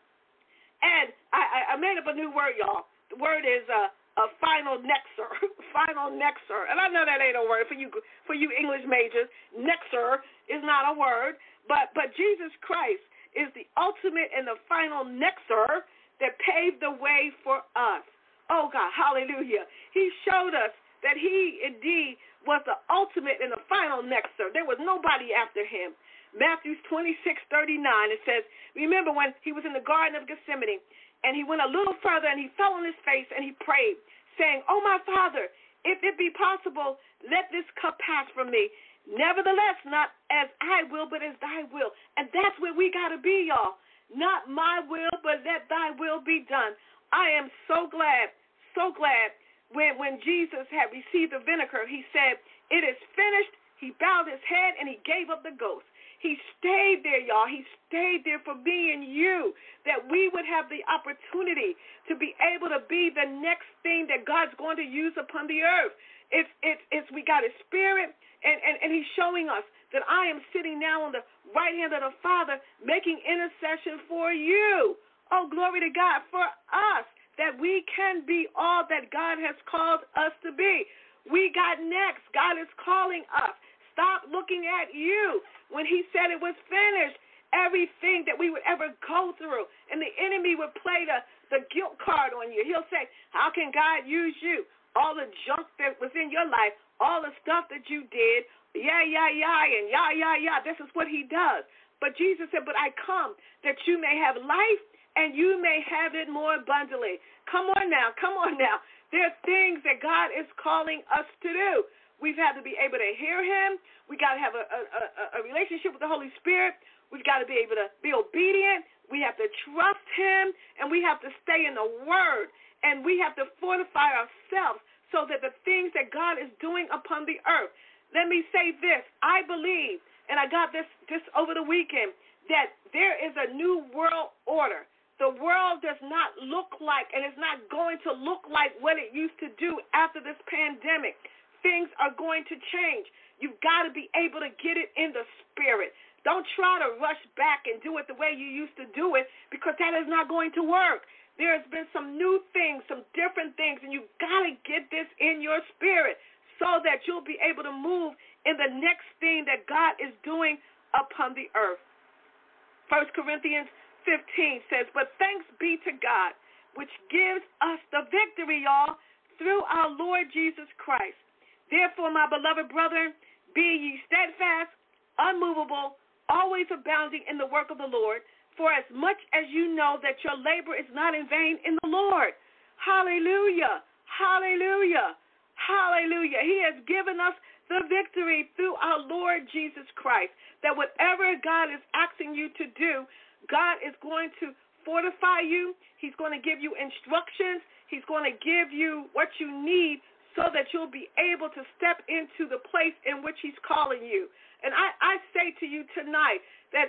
And I made up a new word, y'all. The word is a final nexer. Final nexer. And I know that ain't a word for you English majors. Nexer is not a word, but Jesus Christ is the ultimate and the final nexer that paved the way for us. Oh, God, hallelujah. He showed us that he indeed was the ultimate and the final nexer. There was nobody after him. Matthew 26:39, it says, remember when he was in the Garden of Gethsemane, and he went a little further, and he fell on his face, and he prayed, saying, oh, my Father, if it be possible, let this cup pass from me. Nevertheless, not as I will, but as thy will. And that's where we got to be, y'all. Not my will, but let thy will be done. I am so glad when Jesus had received the vinegar, he said, it is finished. He bowed his head, and he gave up the ghost. He stayed there, y'all. He stayed there for me and you, that we would have the opportunity to be able to be the next thing that God's going to use upon the earth. It's we got his spirit, and he's showing us that I am sitting now on the right hand of the Father making intercession for you. Oh, glory to God, for us, that we can be all that God has called us to be. We got next. God is calling us. Stop looking at you. When he said it was finished, everything that we would ever go through, and the enemy would play the guilt card on you. He'll say, how can God use you? All the junk that was in your life, all the stuff that you did, and this is what he does. But Jesus said, but I come that you may have life and you may have it more abundantly. Come on now. There's things that God is calling us to do. We've had to be able to hear him. We got to have a relationship with the Holy Spirit. We've got to be able to be obedient. We have to trust him, and we have to stay in the word, and we have to fortify ourselves so that the things that God is doing upon the earth. Let me say this. I believe, and I got this over the weekend, that there is a new world order. The world does not look like, and is not going to look like what it used to do after this pandemic. Things are going to change. You've got to be able to get it in the spirit. Don't try to rush back and do it the way you used to do it, because that is not going to work. There's been some new things, some different things, and you've got to get this in your spirit so that you'll be able to move in the next thing that God is doing upon the earth. 1 Corinthians 15 says, but thanks be to God, which gives us the victory, y'all, through our Lord Jesus Christ. Therefore, my beloved brethren, be ye steadfast, unmovable, always abounding in the work of the Lord, for as much as you know that your labor is not in vain in the Lord. Hallelujah, hallelujah, hallelujah. He has given us the victory through our Lord Jesus Christ, that whatever God is asking you to do, God is going to fortify you. He's going to give you instructions. He's going to give you what you need so that you'll be able to step into the place in which he's calling you. And I say to you tonight that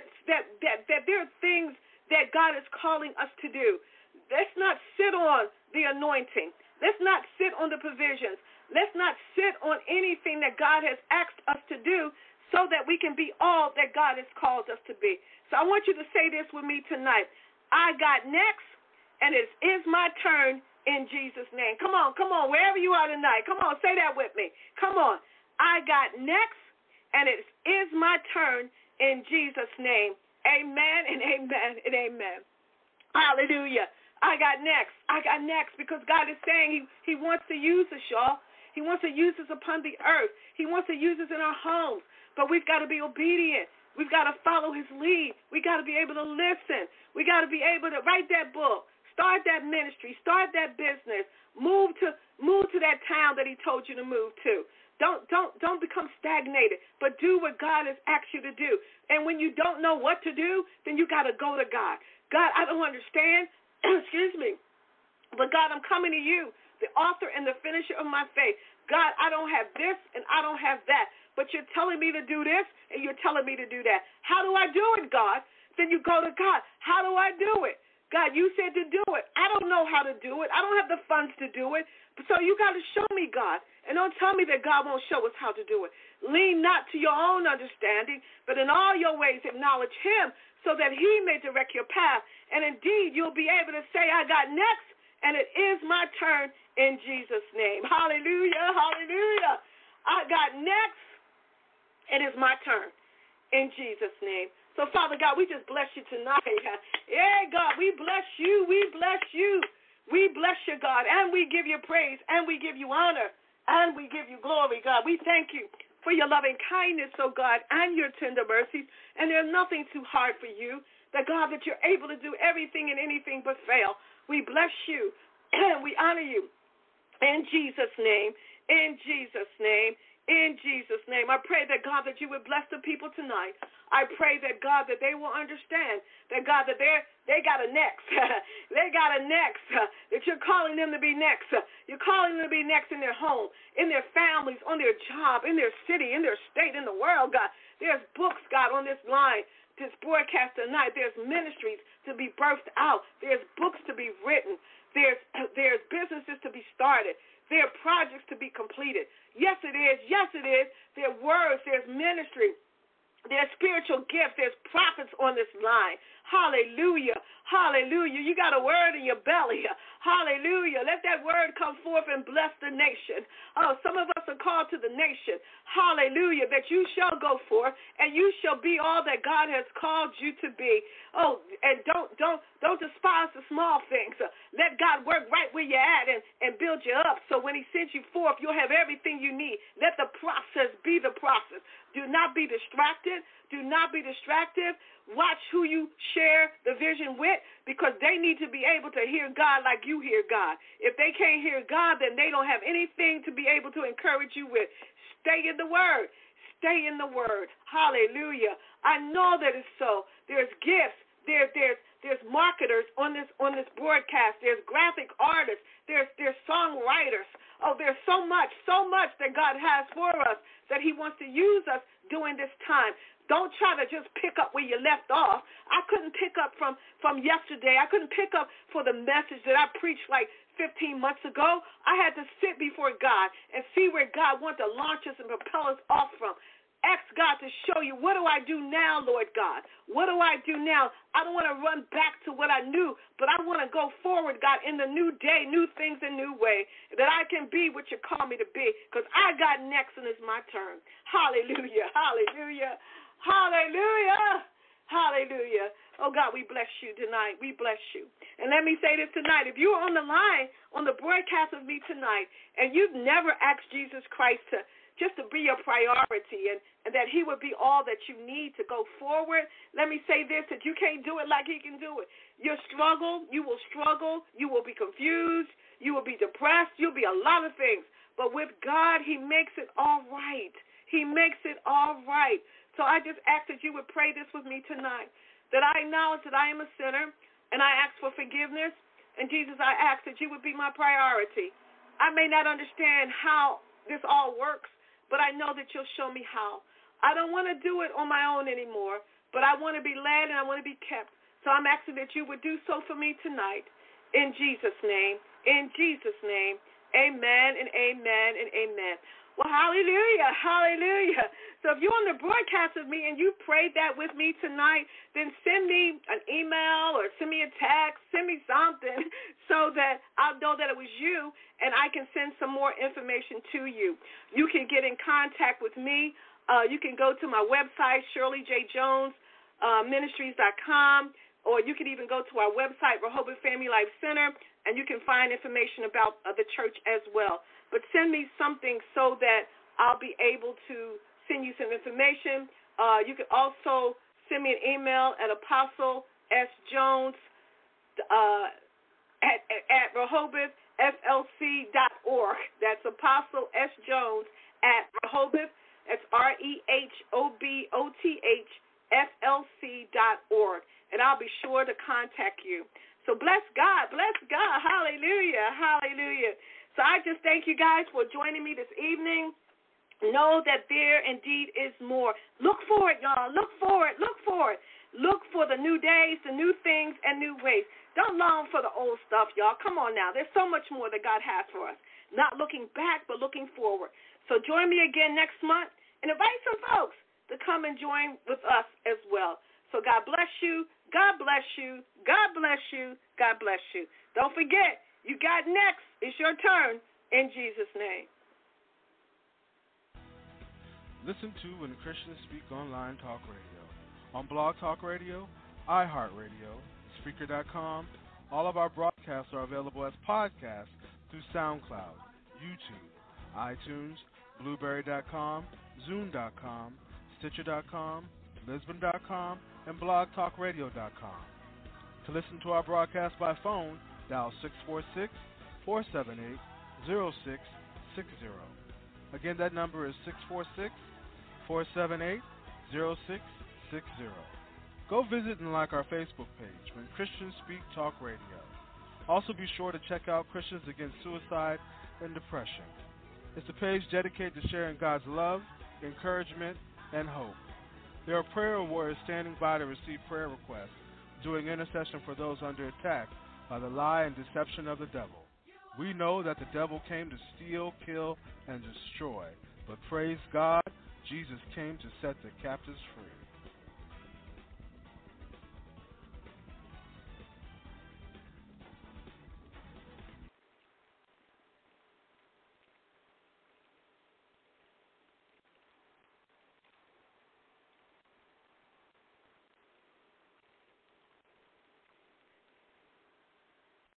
there are things that God is calling us to do. Let's not sit on the anointing. Let's not sit on the provisions. Let's not sit on anything that God has asked us to do so that we can be all that God has called us to be. So I want you to say this with me tonight. I got next, and it is my turn in Jesus' name. Come on, wherever you are tonight. Come on, say that with me. Come on. I got next, and it is my turn in Jesus' name. Amen and amen and amen. Hallelujah. I got next because God is saying he wants to use us, y'all. He wants to use us upon the earth. He wants to use us in our homes. But we've got to be obedient. We've got to follow his lead. We've got to be able to listen. We've got to be able to write that book, start that ministry, start that business, move to that town that he told you to move to. Don't become stagnated, but do what God has asked you to do. And when you don't know what to do, then you got to go to God. God, I don't understand. Excuse me. But God, I'm coming to you, the author and the finisher of my faith. God, I don't have this and I don't have that. But you're telling me to do this, and you're telling me to do that. How do I do it, God? Then you go to God. How do I do it? God, you said to do it. I don't know how to do it. I don't have the funds to do it. So you got to show me, God. And don't tell me that God won't show us how to do it. Lean not to your own understanding, but in all your ways acknowledge him so that he may direct your path. And indeed, you'll be able to say, I got next, and it is my turn in Jesus' name. Hallelujah, hallelujah. I got next. It is my turn in Jesus' name. So, Father God, we just bless you tonight. Yeah, God, we bless you. We bless you. We bless you, God, and we give you praise, and we give you honor, and we give you glory, God. We thank you for your loving kindness, oh God, and your tender mercies, and there's nothing too hard for you. That, God, that you're able to do everything and anything but fail. We bless you, and we honor you in Jesus' name, in Jesus' name. In Jesus' name, I pray that, God, that you would bless the people tonight. I pray that, God, that they will understand that, God, that they got a next. They got a next, that you're calling them to be next. You're calling them to be next in their home, in their families, on their job, in their city, in their state, in the world, God. There's books, God, on this line, this broadcast tonight. There's ministries to be birthed out. There's books to be written. There's businesses to be started. There are projects to be completed. Yes, it is. Yes, it is. There are words. There's ministry. There's spiritual gifts. There's prophets on this line. Hallelujah. Hallelujah. You got a word in your belly. Hallelujah. Let that word come forth and bless the nation. Oh, some of us are called to the nation. Hallelujah. That you shall go forth and you shall be all that God has called you to be. Oh, and don't despise the small things. Let God work right where you're at and build you up. So when he sends you forth, you'll have everything you need. Let the process be the process. Do not be distracted. Do not be distracted. Watch who you share the vision with, because they need to be able to hear God like you hear God. If they can't hear God, then they don't have anything to be able to encourage you with. Stay in the Word. Stay in the Word. Hallelujah. I know that it's so. There's gifts. There's marketers on this broadcast. There's graphic artists. There's songwriters. Oh, there's so much that God has for us that he wants to use us during this time. Don't try to just pick up where you left off. I couldn't pick up from yesterday. I couldn't pick up for the message that I preached like 15 months ago. I had to sit before God and see where God wants to launch us and propel us off from. Ask God to show you, what do I do now, Lord God? What do I do now? I don't want to run back to what I knew, but I want to go forward, God, in the new day, new things, and new way, that I can be what you call me to be, because I got next and it's my turn. Hallelujah, hallelujah, hallelujah, hallelujah. Oh, God, we bless you tonight. We bless you. And let me say this tonight. If you're on the line, on the broadcast of me tonight, and you've never asked Jesus Christ to be your priority, and that he would be all that you need to go forward, let me say this, that you can't do it like he can do it. You'll struggle, you will be confused, you will be depressed, you'll be a lot of things. But with God, he makes it all right. He makes it all right. So I just ask that you would pray this with me tonight, that I acknowledge that I am a sinner, and I ask for forgiveness. And Jesus, I ask that you would be my priority. I may not understand how this all works, but I know that you'll show me how. I don't want to do it on my own anymore, but I want to be led and I want to be kept. So I'm asking that you would do so for me tonight. In Jesus' name, amen and amen and amen. Well, hallelujah, hallelujah. So if you're on the broadcast with me and you prayed that with me tonight, then send me an email or send me a text, send me something so that I'll know that it was you and I can send some more information to you. You can get in contact with me. You can go to my website, ShirleyJJonesMinistries.com, or you can even go to our website, Rehoboth Family Life Center, and you can find information about the church as well. But send me something so that I'll be able to send you some information. You can also send me an email at apostlesjones at RehobothFLC.org. That's apostlesjones at Rehoboth. That's RehobothFLC.org. And I'll be sure to contact you. So bless God, hallelujah, hallelujah. So I just thank you guys for joining me this evening. Know that there indeed is more. Look for it, y'all. Look for it. Look for it. Look for the new days, the new things, and new ways. Don't long for the old stuff, y'all. Come on now. There's so much more that God has for us. Not looking back, but looking forward. So join me again next month and invite some folks to come and join with us as well. So God bless you. God bless you. God bless you. God bless you. Don't forget, you got next. It's your turn in Jesus' name. Listen to When Christians Speak Online Talk Radio on Blog Talk Radio, iHeartRadio, Spreaker.com. All of our broadcasts are available as podcasts through SoundCloud, YouTube, iTunes, Blueberry.com, Zoom.com, Stitcher.com, Lisbon.com, and BlogTalkRadio.com. To listen to our broadcast by phone, dial 646-478-0660. Again, that number is 646-478-0660. Go visit and like our Facebook page, When Christians Speak Talk Radio. Also be sure to check out Christians Against Suicide and Depression. It's a page dedicated to sharing God's love, encouragement, and hope. There are prayer warriors standing by to receive prayer requests, doing intercession for those under attack by the lie and deception of the devil. We know that the devil came to steal, kill, and destroy, but praise God, Jesus came to set the captives free.